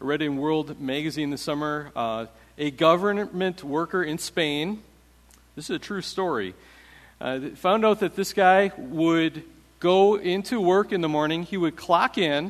read in World Magazine this summer, a government worker in Spain, this is a true story, found out that this guy would go into work in the morning, he would clock in.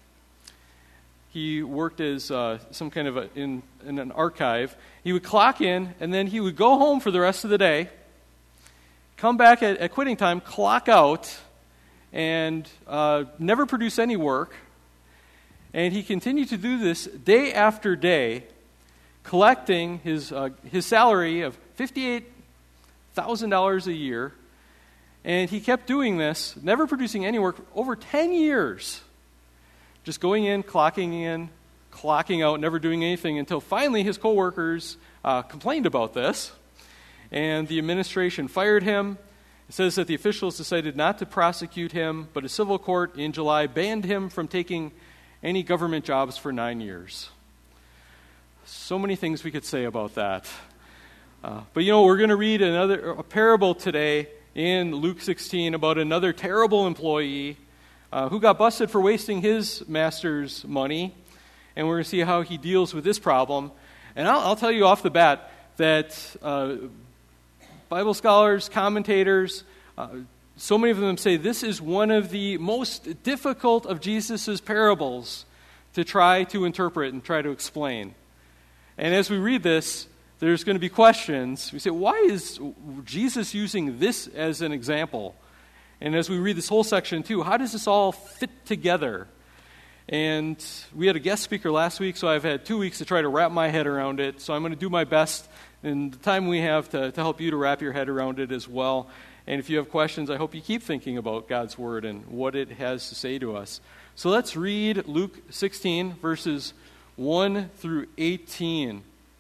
He worked as some kind of in an archive. He would clock in, and then he would go home for the rest of the day, come back at quitting time, clock out, and never produce any work. And he continued to do this day after day, collecting his salary of $58,000 a year. And he kept doing this, never producing any work, over 10 years. Just going in, clocking out, never doing anything, until finally his coworkers complained about this, and the administration fired him. It says that the officials decided not to prosecute him, but a civil court in July banned him from taking any government jobs for 9 years. So many things we could say about that. But we're going to read a parable today in Luke 16 about another terrible employee who got busted for wasting his master's money, and we're going to see how he deals with this problem. And I'll tell you off the bat that Bible scholars, commentators, so many of them say this is one of the most difficult of Jesus' parables to try to interpret and try to explain. And as we read this, there's going to be questions. We say, why is Jesus using this as an example? And as we read this whole section too, how does this all fit together? And we had a guest speaker last week, so I've had 2 weeks to try to wrap my head around it. So I'm going to do my best in the time we have to help you to wrap your head around it as well. And if you have questions, I hope you keep thinking about God's Word and what it has to say to us. So let's read Luke 16, verses 1 through 18.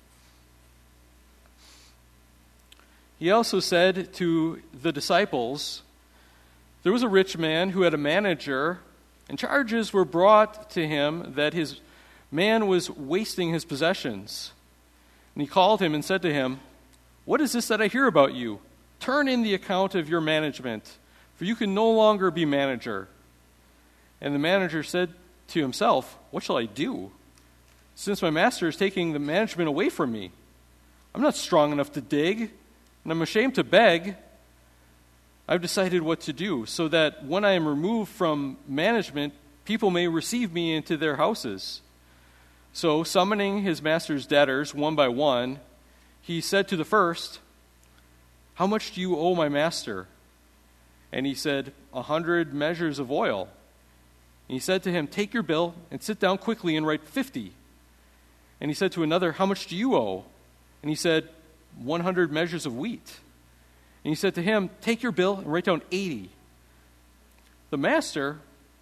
He also said to the disciples, there was a rich man who had a manager, and charges were brought to him that his man was wasting his possessions. And he called him and said to him, what is this that I hear about you? Turn in the account of your management, for you can no longer be manager. And the manager said to himself, what shall I do, since my master is taking the management away from me? I'm not strong enough to dig, and I'm ashamed to beg. I've decided what to do, so that when I am removed from management, people may receive me into their houses. So, summoning his master's debtors one by one, he said to the first, how much do you owe my master? And he said, 100 measures of oil. And he said to him, take your bill and sit down quickly and write 50. And he said to another, how much do you owe? And he said, 100 measures of wheat. And he said to him, take your bill and write down 80. The master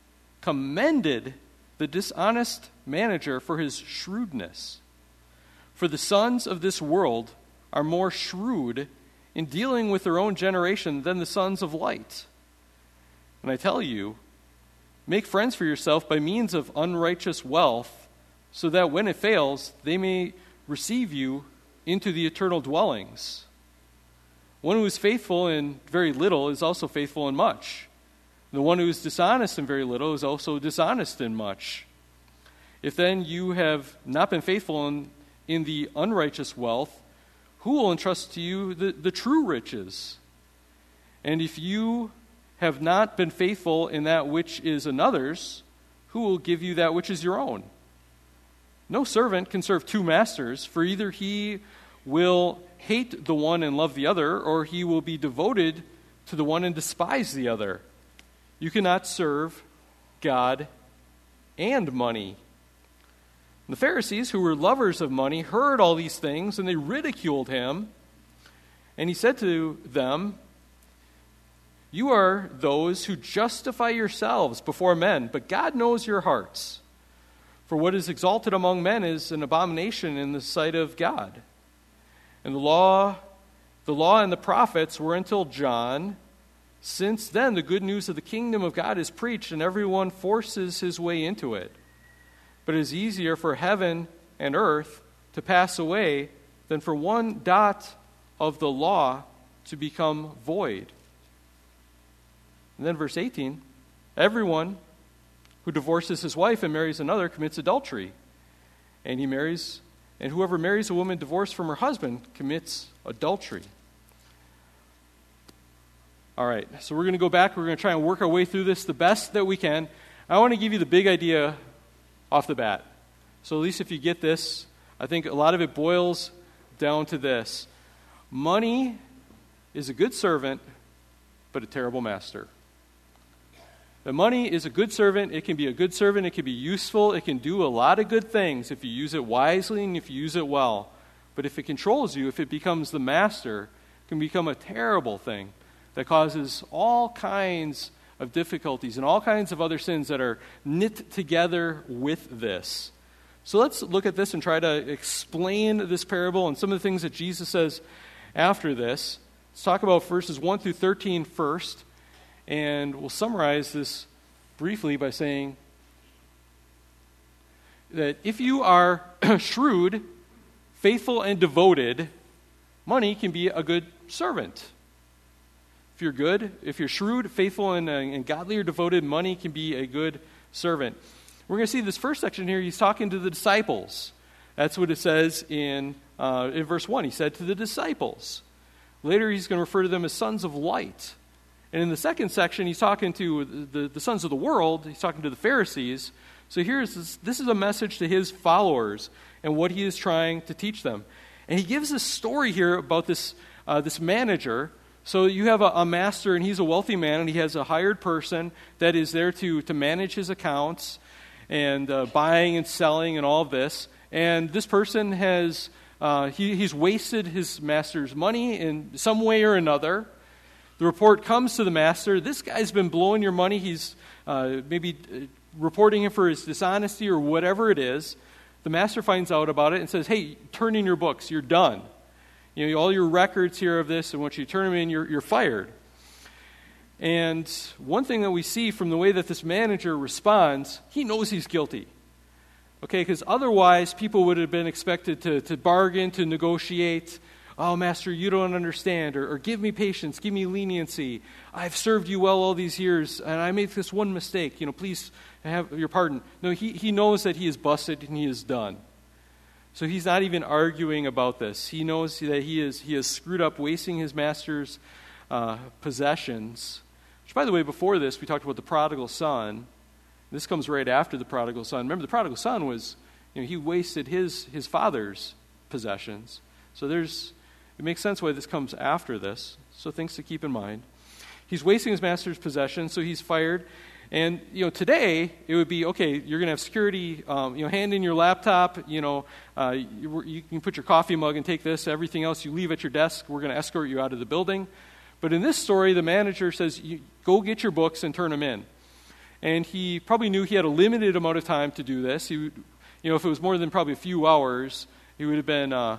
commended the dishonest manager for his shrewdness. For the sons of this world are more shrewd in dealing with their own generation than the sons of light. And I tell you, make friends for yourself by means of unrighteous wealth, so that when it fails, they may receive you into the eternal dwellings. One who is faithful in very little is also faithful in much. The one who is dishonest in very little is also dishonest in much. If then you have not been faithful in the unrighteous wealth, who will entrust to you the true riches? And if you have not been faithful in that which is another's, who will give you that which is your own? No servant can serve two masters, for either he will hate the one and love the other, or he will be devoted to the one and despise the other. You cannot serve God and money. The Pharisees, who were lovers of money, heard all these things, and they ridiculed him. And he said to them, you are those who justify yourselves before men, but God knows your hearts. For what is exalted among men is an abomination in the sight of God. And the law and the prophets were until John. Since then, the good news of the kingdom of God is preached, and everyone forces his way into it. But it is easier for heaven and earth to pass away than for one dot of the law to become void. And then verse 18, everyone who divorces his wife and marries another commits adultery. and he marries, and whoever marries a woman divorced from her husband commits adultery. All right, so we're going to go back. We're going to try and work our way through this the best that we can. I want to give you the big idea off the bat. So at least if you get this, I think a lot of it boils down to this. Money is a good servant, but a terrible master. The money is a good servant. It can be a good servant. It can be useful. It can do a lot of good things if you use it wisely and if you use it well. But if it controls you, if it becomes the master, it can become a terrible thing that causes all kinds of difficulties and all kinds of other sins that are knit together with this. So let's look at this and try to explain this parable and some of the things that Jesus says after this. Let's talk about verses 1 through 13 first, and we'll summarize this briefly by saying that if you are shrewd, faithful, and devoted, money can be a good servant. If you're good, if you're shrewd, faithful, and godly or devoted, money can be a good servant. We're going to see this first section here. He's talking to the disciples. That's what it says in verse 1. He said to the disciples. Later, he's going to refer to them as sons of light. And in the second section, he's talking to the sons of the world. He's talking to the Pharisees. So this is a message to his followers and what he is trying to teach them. And he gives this story here about this manager. So you have a master, and he's a wealthy man, and he has a hired person that is there to manage his accounts and buying and selling and all of this. And this person has he's wasted his master's money in some way or another. The report comes to the master. This guy's been blowing your money. He's maybe reporting him for his dishonesty or whatever it is. The master finds out about it and says, hey, turn in your books. You're done. You know, all your records here of this, and once you turn them in, you're fired. And one thing that we see from the way that this manager responds, he knows he's guilty. Okay, because otherwise people would have been expected to bargain, to negotiate. Oh, master, you don't understand. Or give me patience, give me leniency. I've served you well all these years, and I made this one mistake. You know, please have your pardon. No, he knows that he is busted and he is done. So he's not even arguing about this. He knows that he is screwed up, wasting his master's possessions. Which, by the way, before this, we talked about the prodigal son. This comes right after the prodigal son. Remember, the prodigal son was, he wasted his father's possessions. So it makes sense why this comes after this. So things to keep in mind. He's wasting his master's possessions, so he's fired. And, today, it would be, okay, you're going to have security, hand in your laptop, you can put your coffee mug and take this. Everything else you leave at your desk, we're going to escort you out of the building. But in this story, the manager says, go get your books and turn them in. And he probably knew he had a limited amount of time to do this. He would, if it was more than probably a few hours, he would have been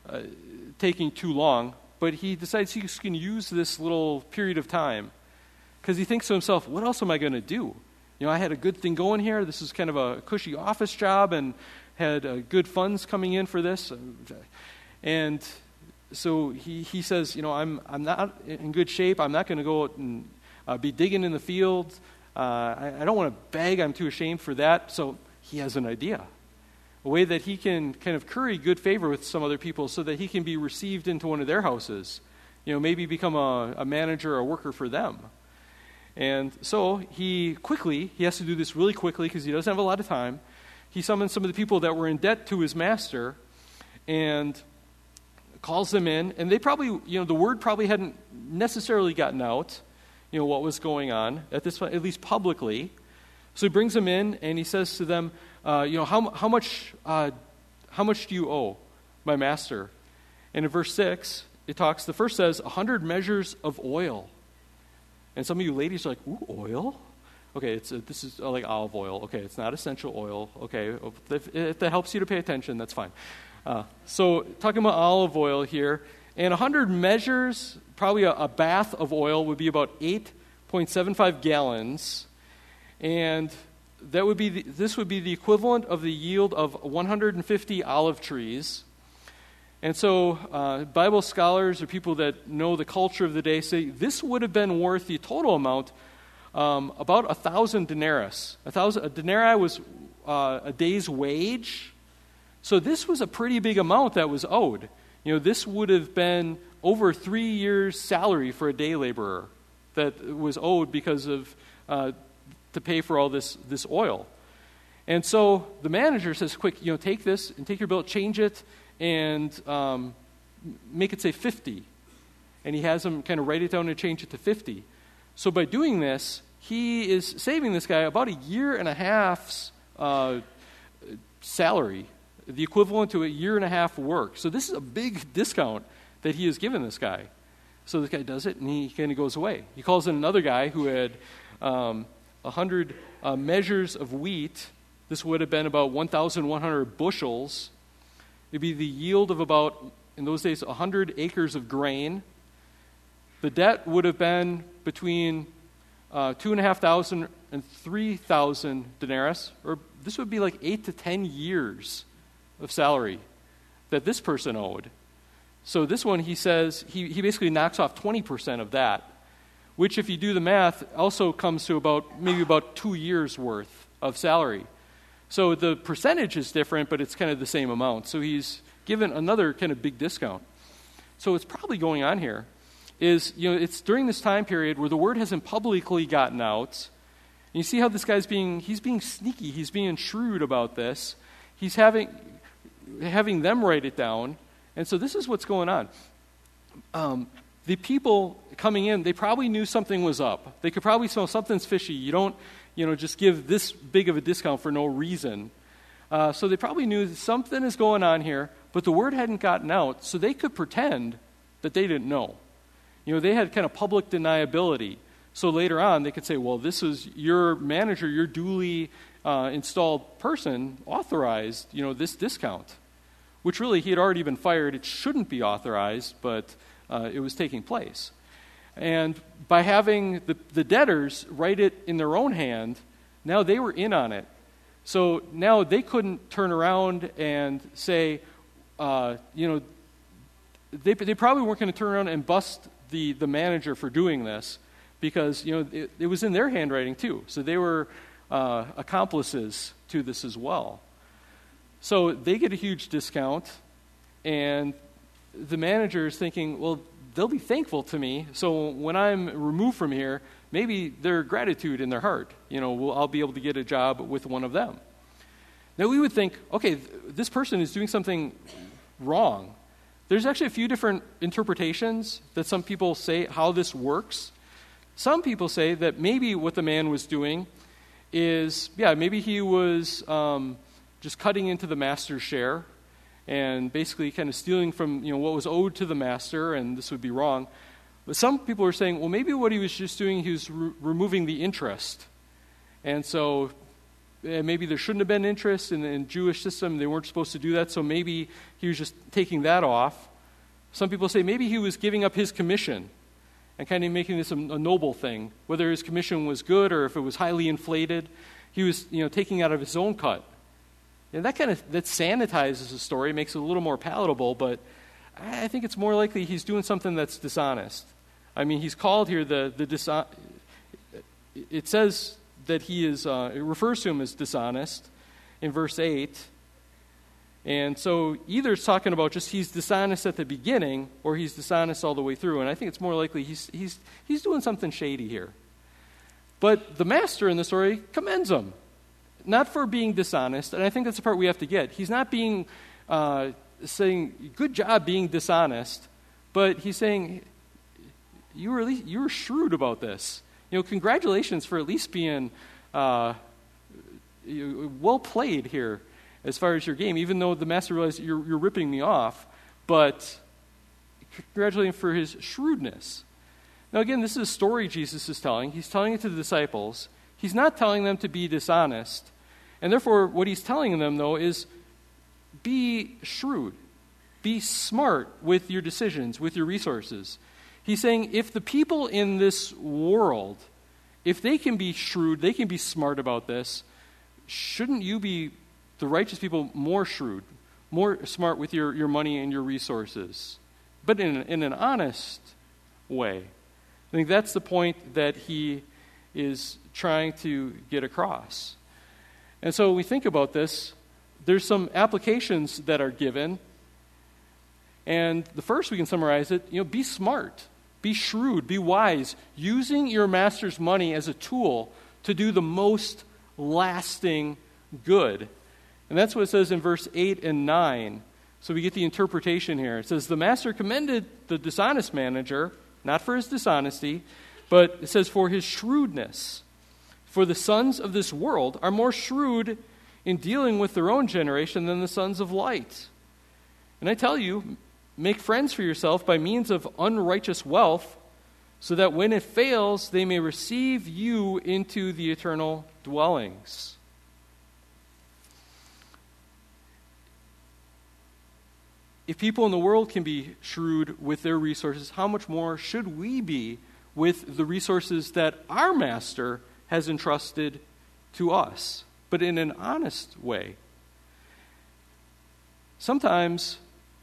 taking too long. But he decides he's going to use this little period of time. Because he thinks to himself, what else am I going to do? I had a good thing going here. This is kind of a cushy office job and had good funds coming in for this. And so he says, I'm not in good shape. I'm not going to go out and be digging in the field. I don't want to beg. I'm too ashamed for that. So he has an idea. A way that he can kind of curry good favor with some other people so that he can be received into one of their houses. Maybe become a manager or a worker for them. And so he has to do this really quickly because he doesn't have a lot of time. He summons some of the people that were in debt to his master and calls them in. And they probably, the word probably hadn't necessarily gotten out, what was going on at this point, at least publicly. So he brings them in and he says to them, how much do you owe my master? And in verse 6, the first says, 100 measures of oil. And some of you ladies are like, ooh, oil? Okay, this is like olive oil. Okay, it's not essential oil. Okay, if that helps you to pay attention, that's fine. So talking about olive oil here, and 100 measures, probably a bath of oil would be about 8.75 gallons, and this would be the equivalent of the yield of 150 olive trees. And so Bible scholars or people that know the culture of the day say this would have been worth the total amount about 1,000 denarii. A denarii was a day's wage. So this was a pretty big amount that was owed. This would have been over 3 years' salary for a day laborer that was owed because of to pay for all this oil. And so the manager says, quick, take this and take your bill, change it, and make it say 50. And he has him kind of write it down and change it to 50. So by doing this, he is saving this guy about a year and a half's salary, the equivalent to a year and a half work. So this is a big discount that he has given this guy. So this guy does it, and he kind of goes away. He calls in another guy who had 100 measures of wheat. This would have been about 1,100 bushels. It'd be the yield of about, in those days, 100 acres of grain. The debt would have been between 2,500 and 3,000 denarii, or this would be like 8 to 10 years of salary that this person owed. So this one, he says, he basically knocks off 20% of that, which if you do the math, also comes to maybe about 2 years' worth of salary. So the percentage is different, but it's kind of the same amount. So he's given another kind of big discount. So what's probably going on here is, it's during this time period where the word hasn't publicly gotten out. And you see how this guy's being sneaky, he's being shrewd about this. He's having them write it down. And so this is what's going on. The people coming in, they probably knew something was up. They could probably smell something's fishy. You don't, just give this big of a discount for no reason. So they probably knew that something is going on here, but the word hadn't gotten out, so they could pretend that they didn't know. They had kind of public deniability. So later on, they could say, well, this is your manager, your duly installed person authorized, this discount, which really he had already been fired. It shouldn't be authorized, but it was taking place. And by having the debtors write it in their own hand, now they were in on it. So now they couldn't turn around and say, they probably weren't going to turn around and bust the manager for doing this because, it was in their handwriting too. So they were accomplices to this as well. So they get a huge discount, and the manager is thinking, well, they'll be thankful to me, so when I'm removed from here, maybe their gratitude in their heart, I'll be able to get a job with one of them. Now we would think, okay, this person is doing something wrong. There's actually a few different interpretations that some people say how this works. Some people say that maybe what the man was doing is, maybe he was just cutting into the master's share and basically kind of stealing from what was owed to the master, and this would be wrong. But some people are saying, well, maybe what he was just doing, he was removing the interest. And so maybe there shouldn't have been interest in the Jewish system. They weren't supposed to do that, so maybe he was just taking that off. Some people say maybe he was giving up his commission and kind of making this a noble thing. Whether his commission was good or if it was highly inflated, he was taking out of his own cut. And that sanitizes the story, makes it a little more palatable, but I think it's more likely he's doing something that's dishonest. I mean, he's called here it says that he is, it refers to him as dishonest in verse 8. And so either it's talking about just he's dishonest at the beginning or he's dishonest all the way through. And I think it's more likely he's doing something shady here. But the master in the story commends him. Not for being dishonest, and I think that's the part we have to get. He's not being saying, good job being dishonest, but he's saying, you were shrewd about this. Congratulations for at least being well played here as far as your game, even though the master realized you're ripping me off, but congratulating for his shrewdness. Now again, this is a story Jesus is telling. He's telling it to the disciples. He's not telling them to be dishonest. And therefore, what he's telling them, though, is be shrewd. Be smart with your decisions, with your resources. He's saying if the people in this world, if they can be shrewd, they can be smart about this, shouldn't you be, the righteous people, more shrewd, more smart with your money and your resources? But in an honest way. I think that's the point that he is trying to get across. And so we think about this, there's some applications that are given. And the first, we can summarize it, be smart, be shrewd, be wise, using your master's money as a tool to do the most lasting good. And that's what it says in verse 8 and 9. So we get the interpretation here. It says, the master commended the dishonest manager, not for his dishonesty, but it says for his shrewdness. For the sons of this world are more shrewd in dealing with their own generation than the sons of light. And I tell you, make friends for yourself by means of unrighteous wealth, so that when it fails, they may receive you into the eternal dwellings. If people in the world can be shrewd with their resources, how much more should we be with the resources that our master has entrusted to us, but in an honest way? Sometimes,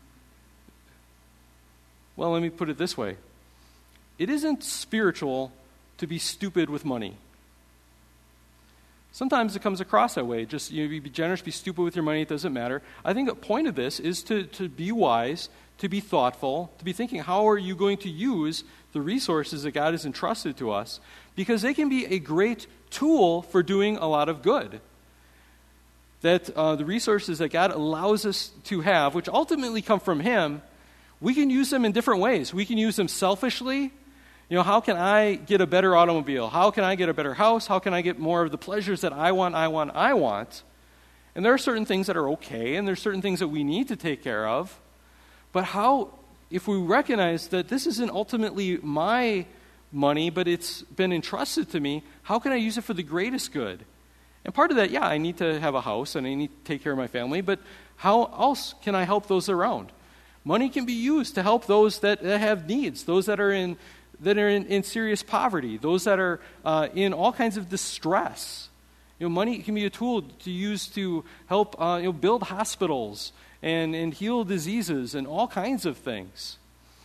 well, let me put it this way. It isn't spiritual to be stupid with money. Sometimes it comes across that way. Just be generous, be stupid with your money, it doesn't matter. I think the point of this is to be wise, to be thoughtful, to be thinking, how are you going to use the resources that God has entrusted to us? Because they can be a great tool for doing a lot of good. That the resources that God allows us to have, which ultimately come from Him, we can use them in different ways. We can use them selfishly. How can I get a better automobile? How can I get a better house? How can I get more of the pleasures that I want? And there are certain things that are okay, and there's certain things that we need to take care of. But if we recognize that this isn't ultimately my money, but it's been entrusted to me, how can I use it for the greatest good? And part of that, I need to have a house, and I need to take care of my family, but how else can I help those around? Money can be used to help those that have needs, those that are in serious poverty, those that are in all kinds of distress. Money can be a tool to use to help build hospitals and heal diseases and all kinds of things.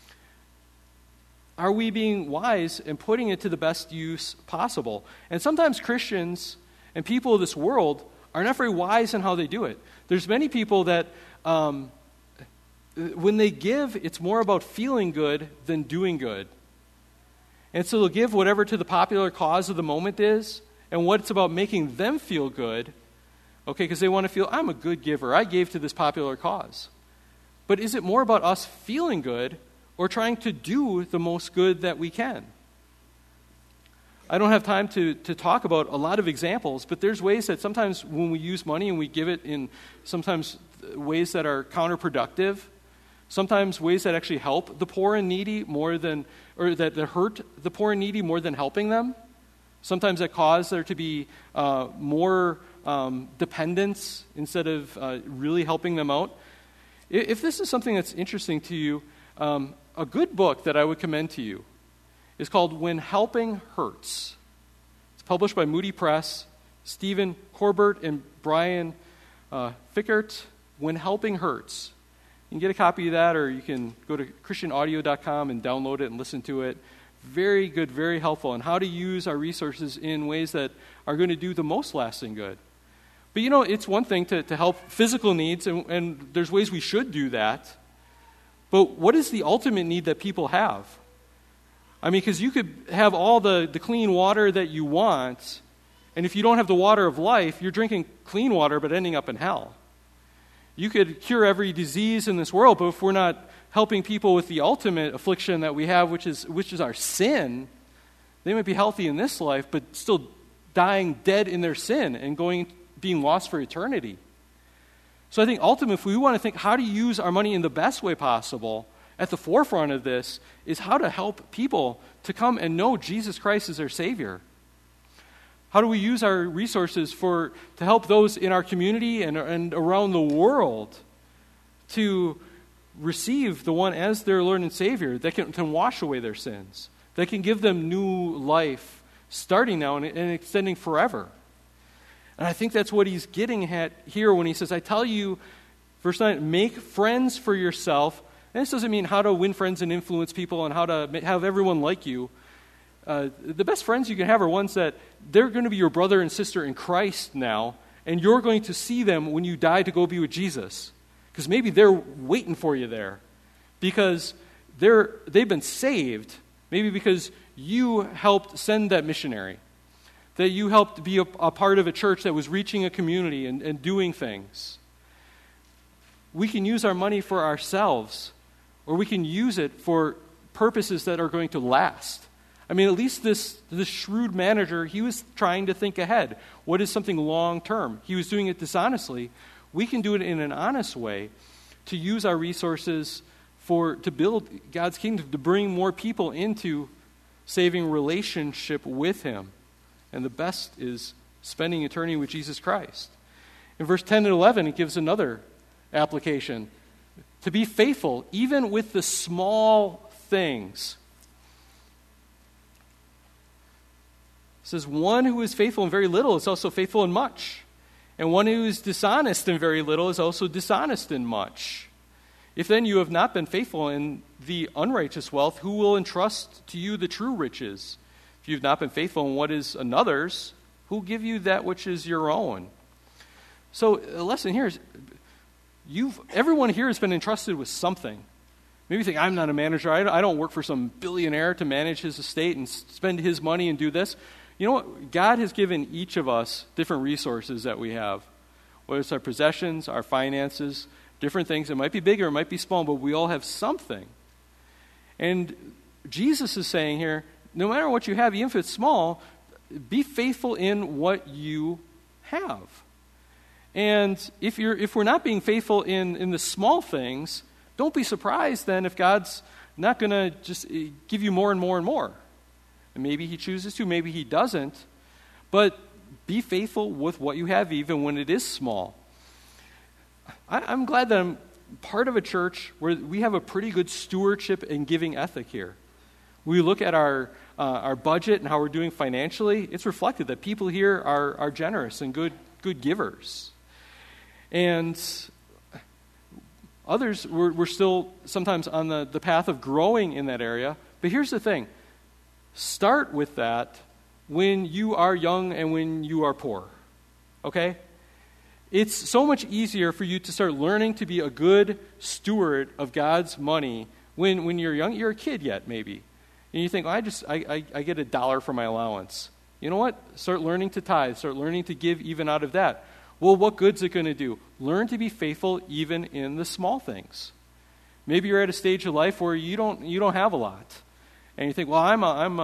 Are we being wise and putting it to the best use possible? And sometimes Christians and people of this world are not very wise in how they do it. There's many people that when they give, it's more about feeling good than doing good. And so they'll give whatever to the popular cause of the moment is, and what it's about making them feel good, because they want to feel, I'm a good giver, I gave to this popular cause. But is it more about us feeling good or trying to do the most good that we can? I don't have time to talk about a lot of examples, but there's ways that sometimes when we use money and we give it in sometimes ways that are counterproductive, sometimes ways that actually help the poor and needy that hurt the poor and needy more than helping them. Sometimes that cause there to be more dependence instead of really helping them out. If this is something that's interesting to you, a good book that I would commend to you is called When Helping Hurts. It's published by Moody Press. Stephen Corbett and Brian Fickert, When Helping Hurts. You can get a copy of that, or you can go to christianaudio.com and download it and listen to it. Very good, very helpful on how to use our resources in ways that are going to do the most lasting good. But it's one thing to help physical needs, and there's ways we should do that. But what is the ultimate need that people have? Because you could have all the clean water that you want, and if you don't have the water of life, you're drinking clean water but ending up in hell. You could cure every disease in this world, but if we're not helping people with the ultimate affliction that we have, which is our sin, they might be healthy in this life, but still dying dead in their sin and being lost for eternity. So I think ultimately, if we want to think how to use our money in the best way possible, at the forefront of this is how to help people to come and know Jesus Christ as their Savior. How do we use our resources to help those in our community and around the world to receive the one as their Lord and Savior that can wash away their sins, that can give them new life starting now and extending forever? And I think that's what he's getting at here when he says, I tell you, verse 9, make friends for yourself. And this doesn't mean how to win friends and influence people and how to have everyone like you. The best friends you can have are ones that they're going to be your brother and sister in Christ now, and you're going to see them when you die to go be with Jesus. Because maybe they're waiting for you there. Because they've been saved. Maybe because you helped send that missionary. That you helped be a part of a church that was reaching a community and doing things. We can use our money for ourselves, or we can use it for purposes that are going to last. I mean, at least this shrewd manager, he was trying to think ahead. What is something long term? He was doing it dishonestly. We can do it in an honest way to use our resources to build God's kingdom, to bring more people into saving relationship with him. And the best is spending eternity with Jesus Christ. In verse 10 and 11, it gives another application. To be faithful, even with the small things. It says, one who is faithful in very little is also faithful in much. And one who is dishonest in very little is also dishonest in much. If then you have not been faithful in the unrighteous wealth, who will entrust to you the true riches? If you have not been faithful in what is another's, who will give you that which is your own? So the lesson here is, everyone here has been entrusted with something. Maybe you think, I'm not a manager. I don't work for some billionaire to manage his estate and spend his money and do this. You know what? God has given each of us different resources that we have. Whether it's our possessions, our finances, different things. It might be bigger, it might be small, but we all have something. And Jesus is saying here, no matter what you have, even if it's small, be faithful in what you have. And if we're not being faithful in the small things, don't be surprised then if God's not going to just give you more and more and more. And maybe he chooses to, maybe he doesn't. But be faithful with what you have, even when it is small. I'm glad that I'm part of a church where we have a pretty good stewardship and giving ethic here. We look at our budget and how we're doing financially. It's reflected that people here are generous and good givers. And others, we're still sometimes on the path of growing in that area. But here's the thing. Start with that when you are young and when you are poor. Okay? It's so much easier for you to start learning to be a good steward of God's money when you're young. You're a kid yet, maybe. And you think, I get $1 for my allowance. You know what? Start learning to tithe. Start learning to give even out of that. Well, what good's it going to do? Learn to be faithful even in the small things. Maybe you're at a stage of life where you don't have a lot. And you think, well, I'm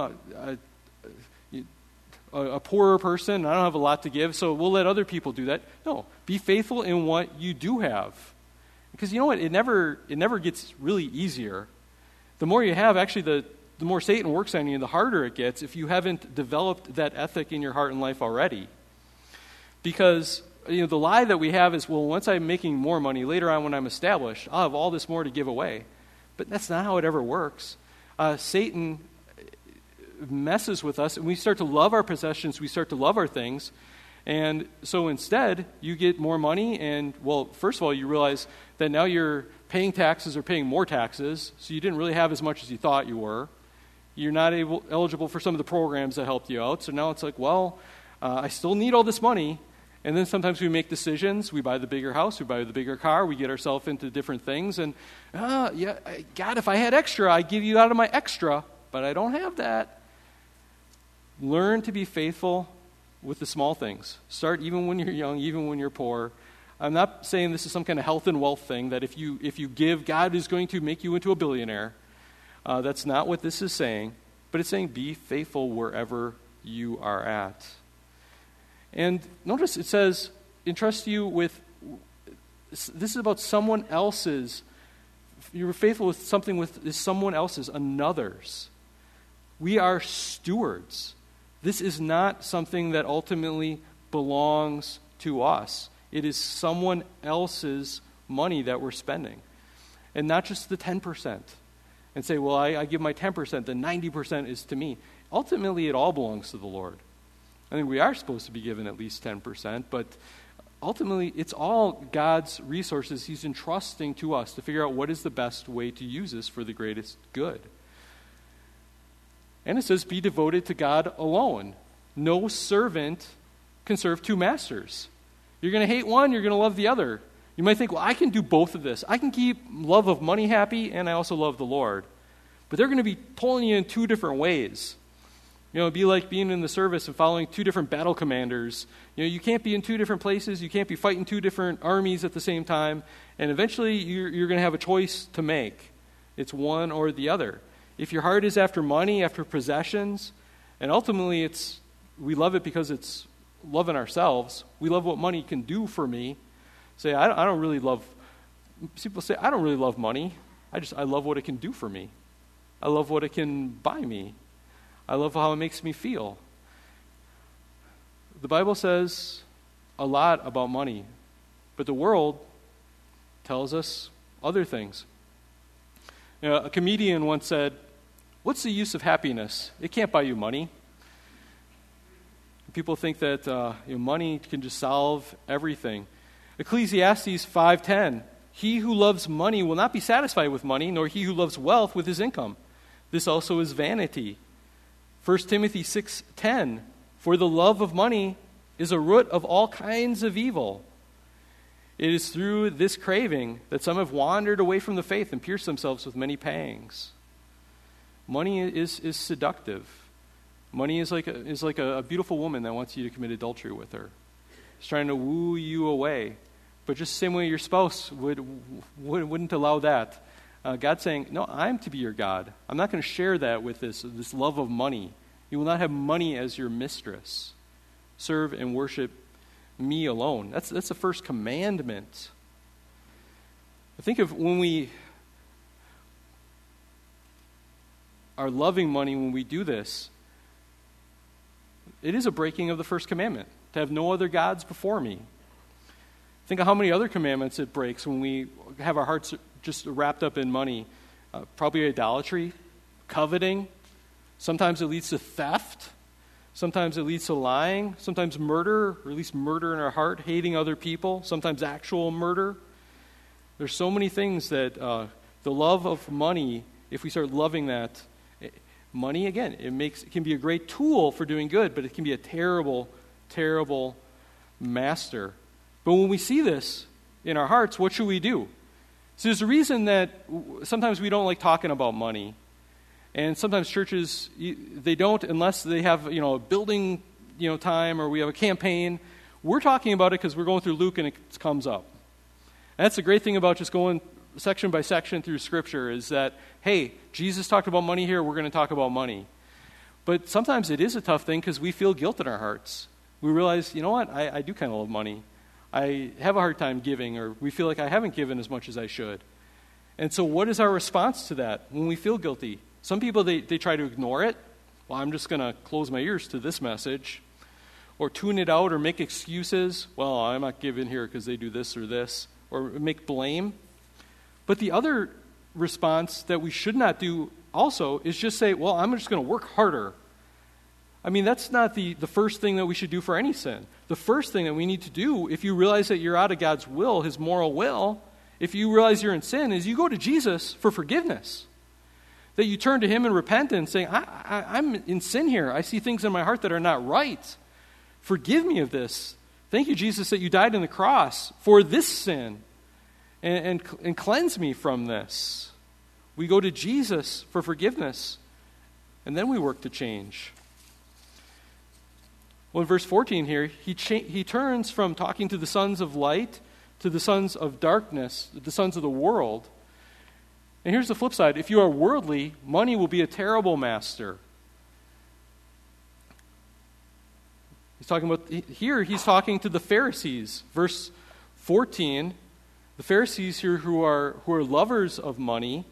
a poorer person, and I don't have a lot to give, so we'll let other people do that. No, be faithful in what you do have. Because you know what? It never gets really easier. The more you have, actually, the more Satan works on you, the harder it gets if you haven't developed that ethic in your heart and life already. Because the lie that we have is, well, once I'm making more money, later on when I'm established, I'll have all this more to give away. But that's not how it ever works. Satan messes with us, and we start to love our possessions, we start to love our things, and so instead, you get more money, and, well, first of all, you realize that now you're paying taxes or paying more taxes, so you didn't really have as much as you thought you were. You're not eligible for some of the programs that helped you out, so now it's like, well, I still need all this money, and then sometimes we make decisions, we buy the bigger house, we buy the bigger car, we get ourselves into different things, and, God, if I had extra, I'd give you out of my extra, but I don't have that. Learn to be faithful with the small things. Start even when you're young, even when you're poor. I'm not saying this is some kind of health and wealth thing, that if you give, God is going to make you into a billionaire. That's not what this is saying. But it's saying be faithful wherever you are at. And notice it says, entrust you with, this is about someone else's. You're faithful with something with someone else's, another's. We are stewards. This is not something that ultimately belongs to us. It is someone else's money that we're spending. And not just the 10%. And say, well, I give my 10%, then 90% is to me. Ultimately, it all belongs to the Lord. I think we are supposed to be given at least 10%, but ultimately, it's all God's resources He's entrusting to us to figure out what is the best way to use this for the greatest good. And it says, be devoted to God alone. No servant can serve two masters. You're going to hate one, you're going to love the other. You might think, well, I can do both of this. I can keep love of money happy, and I also love the Lord. But they're going to be pulling you in two different ways. It'd be like being in the service and following two different battle commanders. You can't be in two different places. You can't be fighting two different armies at the same time. And eventually, you're going to have a choice to make. It's one or the other. If your heart is after money, after possessions, and ultimately we love it because it's loving ourselves. We love what money can do for me. People say, I don't really love money. I love what it can do for me. I love what it can buy me. I love how it makes me feel. The Bible says a lot about money, but the world tells us other things. A comedian once said, "What's the use of happiness? It can't buy you money." People think that money can just solve everything. Ecclesiastes 5:10, "He who loves money will not be satisfied with money, nor he who loves wealth with his income. This also is vanity." 1 Timothy 6:10, "For the love of money is a root of all kinds of evil. It is through this craving that some have wandered away from the faith and pierced themselves with many pangs." Money is seductive. Money is like a beautiful woman that wants you to commit adultery with her. It's trying to woo you away. But just the same way your spouse wouldn't allow that. God's saying, no, I'm to be your God. I'm not going to share that with this love of money. You will not have money as your mistress. Serve and worship me alone. That's the first commandment. I think of when we are loving money, when we do this, it is a breaking of the first commandment, to have no other gods before me. Think of how many other commandments it breaks when we have our hearts just wrapped up in money. Probably idolatry, coveting. Sometimes it leads to theft. Sometimes it leads to lying. Sometimes murder, or at least murder in our heart, hating other people. Sometimes actual murder. There's so many things that the love of money, if we start loving that, money, again, it can be a great tool for doing good, but it can be a terrible, terrible master. But when we see this in our hearts, what should we do? So there's a reason that sometimes we don't like talking about money. And sometimes churches, they don't unless they have, a building, time, or we have a campaign. We're talking about it because we're going through Luke and it comes up. And that's the great thing about just going section by section through Scripture is that, hey, Jesus talked about money here, we're going to talk about money. But sometimes it is a tough thing because we feel guilt in our hearts. We realize, you know what, I do kind of love money. I have a hard time giving, or we feel like I haven't given as much as I should. And so what is our response to that when we feel guilty? Some people, they try to ignore it. Well, I'm just going to close my ears to this message. Or tune it out or make excuses. Well, I'm not giving here because they do this or this. Or make blame. But the other response that we should not do also is just say, well, I'm just going to work harder. I mean, that's not the first thing that we should do for any sin. The first thing that we need to do, if you realize that you're out of God's will, His moral will, if you realize you're in sin, is you go to Jesus for forgiveness. That you turn to Him in repentance, saying, I'm in sin here. I see things in my heart that are not right. Forgive me of this. Thank you, Jesus, that you died on the cross for this sin and cleanse me from this. We go to Jesus for forgiveness, and then we work to change. Well, in verse 14 here, he turns from talking to the sons of light to the sons of darkness, the sons of the world. And here's the flip side. If you are worldly, money will be a terrible master. He's talking to the Pharisees. Verse 14, the Pharisees here who are lovers of money.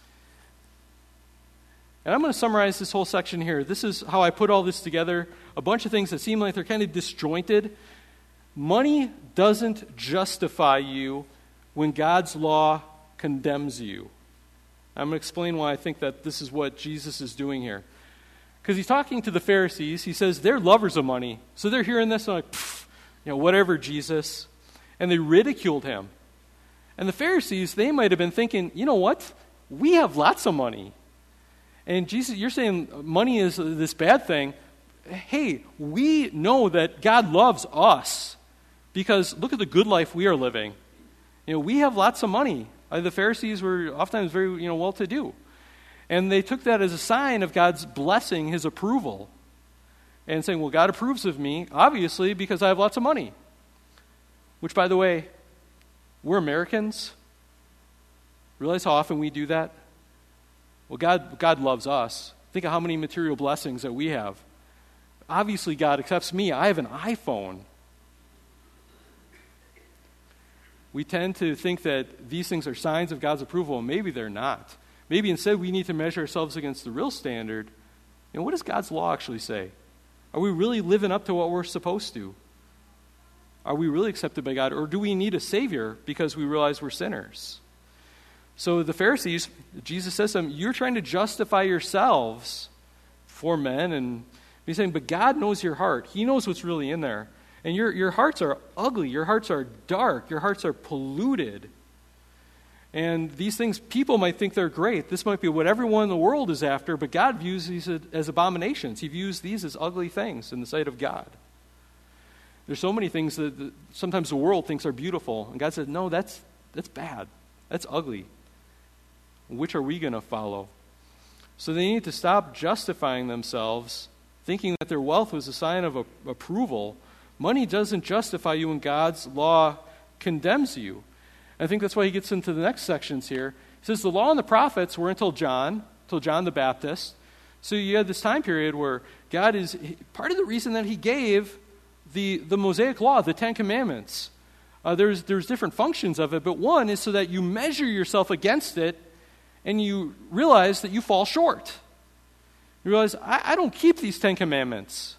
And I'm going to summarize this whole section here. This is how I put all this together. A bunch of things that seem like they're kind of disjointed. Money doesn't justify you when God's law condemns you. I'm going to explain why I think that this is what Jesus is doing here. Because he's talking to the Pharisees. He says they're lovers of money. So they're hearing this and like, whatever, Jesus. And they ridiculed him. And the Pharisees, they might have been thinking, you know what? We have lots of money. And Jesus, you're saying money is this bad thing. Hey, we know that God loves us. Because look at the good life we are living. We have lots of money. The Pharisees were oftentimes very, well-to-do. And they took that as a sign of God's blessing, his approval. And saying, well, God approves of me, obviously, because I have lots of money. Which, by the way, we're Americans. Realize how often we do that? Well, God loves us. Think of how many material blessings that we have. Obviously, God accepts me. I have an iPhone. We tend to think that these things are signs of God's approval, and maybe they're not. Maybe instead we need to measure ourselves against the real standard. What does God's law actually say? Are we really living up to what we're supposed to? Are we really accepted by God? Or do we need a Savior because we realize we're sinners? So the Pharisees, Jesus says to them, you're trying to justify yourselves for men. And he's saying, but God knows your heart. He knows what's really in there. And your hearts are ugly. Your hearts are dark. Your hearts are polluted. And these things, people might think they're great. This might be what everyone in the world is after, but God views these as abominations. He views these as ugly things in the sight of God. There's so many things that sometimes the world thinks are beautiful. And God said, no, that's bad. That's ugly. Which are we going to follow? So they need to stop justifying themselves, thinking that their wealth was a sign of approval. Money doesn't justify you when God's law condemns you. I think that's why he gets into the next sections here. He says the law and the prophets were until John the Baptist. So you had this time period where God is, part of the reason that he gave the Mosaic law, the Ten Commandments, there's different functions of it, but one is so that you measure yourself against it and you realize that you fall short. You realize, I don't keep these Ten Commandments.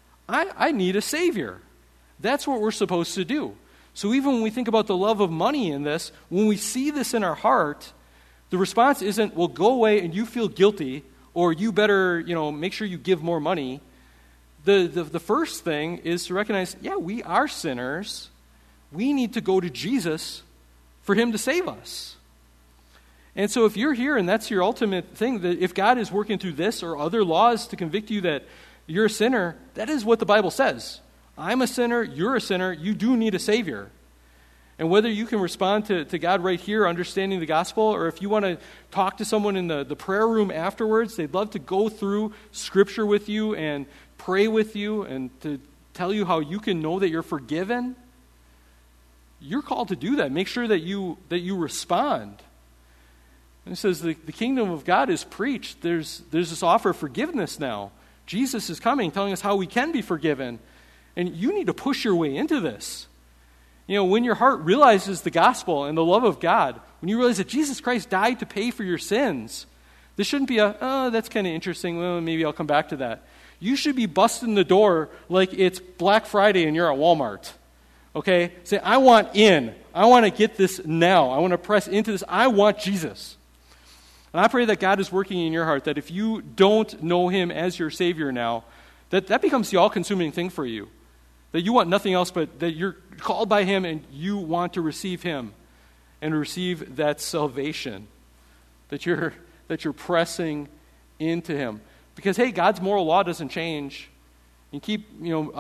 I need a Savior. That's what we're supposed to do. So even when we think about the love of money in this, when we see this in our heart, the response isn't, well, go away and you feel guilty, or you better, make sure you give more money. The first thing is to recognize, yeah, we are sinners. We need to go to Jesus for him to save us. And so if you're here and that's your ultimate thing, that if God is working through this or other laws to convict you that you're a sinner, that is what the Bible says. I'm a sinner, you're a sinner, you do need a Savior. And whether you can respond to God right here, understanding the gospel, or if you want to talk to someone in the prayer room afterwards, they'd love to go through Scripture with you and pray with you and to tell you how you can know that you're forgiven. You're called to do that. Make sure that you respond. And it says the kingdom of God is preached. There's this offer of forgiveness now. Jesus is coming, telling us how we can be forgiven. And you need to push your way into this. When your heart realizes the gospel and the love of God, when you realize that Jesus Christ died to pay for your sins, this shouldn't be that's kind of interesting, well, maybe I'll come back to that. You should be busting the door like it's Black Friday and you're at Walmart. Okay? Say, I want in. I want to get this now. I want to press into this. I want Jesus. And I pray that God is working in your heart, that if you don't know him as your Savior now, that becomes the all-consuming thing for you. That you want nothing else but that you're called by him and you want to receive him and receive that salvation. That you're pressing into him. Because, hey, God's moral law doesn't change. You keep,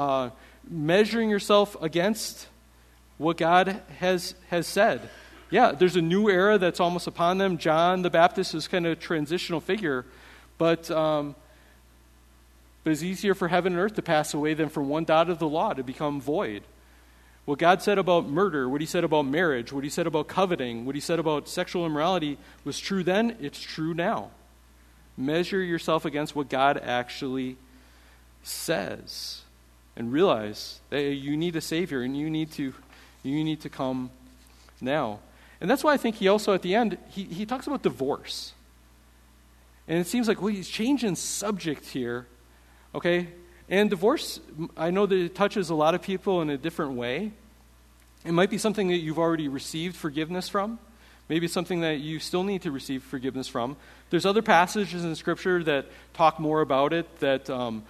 measuring yourself against what God has said. Yeah, there's a new era that's almost upon them. John the Baptist is kind of a transitional figure. But it's easier for heaven and earth to pass away than for one dot of the law to become void. What God said about murder, what he said about marriage, what he said about coveting, what he said about sexual immorality was true then, it's true now. Measure yourself against what God actually says. And realize that you need a Savior and you need to come now. And that's why I think he also, at the end, he talks about divorce. And it seems like, well, he's changing subject here. Okay? And divorce, I know that it touches a lot of people in a different way. It might be something that you've already received forgiveness from. Maybe it's something that you still need to receive forgiveness from. There's other passages in Scripture that talk more about it, that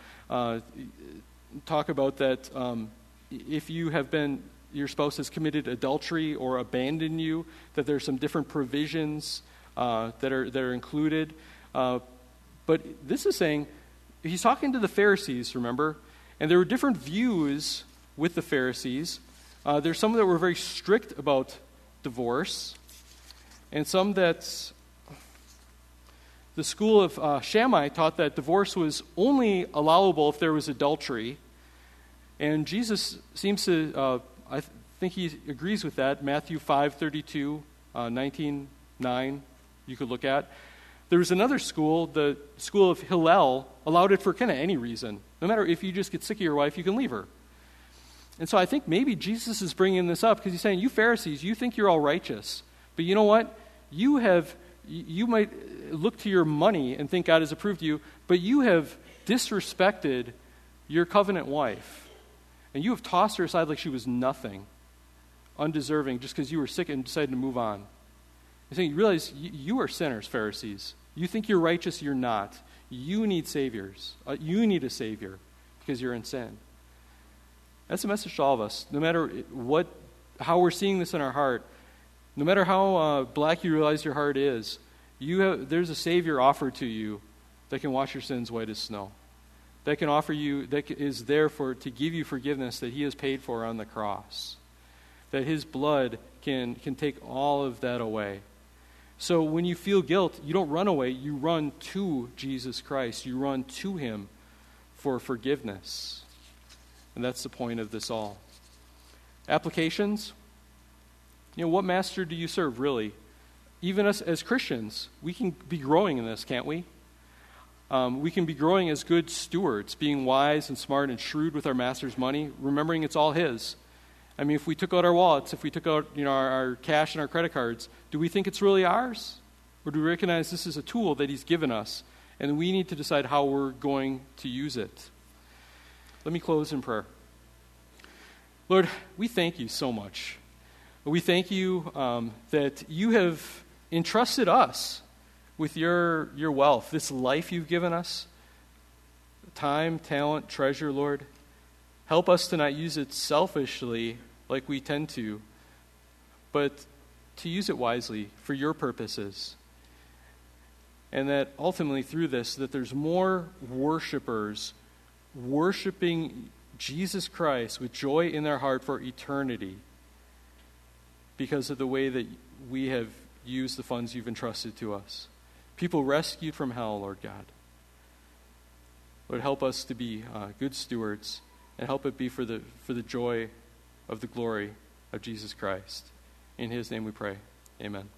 talk about that if your spouse has committed adultery or abandoned you, that there's some different provisions that are included. But this is saying, he's talking to the Pharisees, remember? And there were different views with the Pharisees. There's some that were very strict about divorce, and some that the school of Shammai taught that divorce was only allowable if there was adultery. And Jesus seems to, I think he agrees with that. Matthew 5:32, 19:9, you could look at. There was another school, the school of Hillel, allowed it for kind of any reason. No matter if you just get sick of your wife, you can leave her. And so I think maybe Jesus is bringing this up because he's saying, you Pharisees, you think you're all righteous. But you know what? You might look to your money and think God has approved you, but you have disrespected your covenant wife. And you have tossed her aside like she was nothing, undeserving, just because you were sick and decided to move on. He's saying, you realize you are sinners, Pharisees. You think you're righteous, you're not. You need saviors. You need a savior because you're in sin. That's a message to all of us. No matter how we're seeing this in our heart, no matter how black you realize your heart is, there's a Savior offered to you that can wash your sins white as snow. That can offer you, that is there to give you forgiveness that he has paid for on the cross. That his blood can take all of that away. So when you feel guilt, you don't run away, you run to Jesus Christ. You run to him for forgiveness. And that's the point of this all. Applications. What master do you serve, really? Even us as Christians, we can be growing in this, can't we? We can be growing as good stewards, being wise and smart and shrewd with our master's money, remembering it's all his. I mean, if we took out our wallets, if we took out our cash and our credit cards, do we think it's really ours? Or do we recognize this is a tool that he's given us, and we need to decide how we're going to use it? Let me close in prayer. Lord, we thank you so much. We thank you that you have entrusted us with your wealth, this life you've given us, time, talent, treasure, Lord. Help us to not use it selfishly like we tend to, but to use it wisely for your purposes. And that ultimately through this, that there's more worshipers worshiping Jesus Christ with joy in their heart for eternity because of the way that we have used the funds you've entrusted to us. People rescued from hell, Lord God. Lord, help us to be good stewards, and help it be for the joy of the glory of Jesus Christ. In his name we pray. Amen.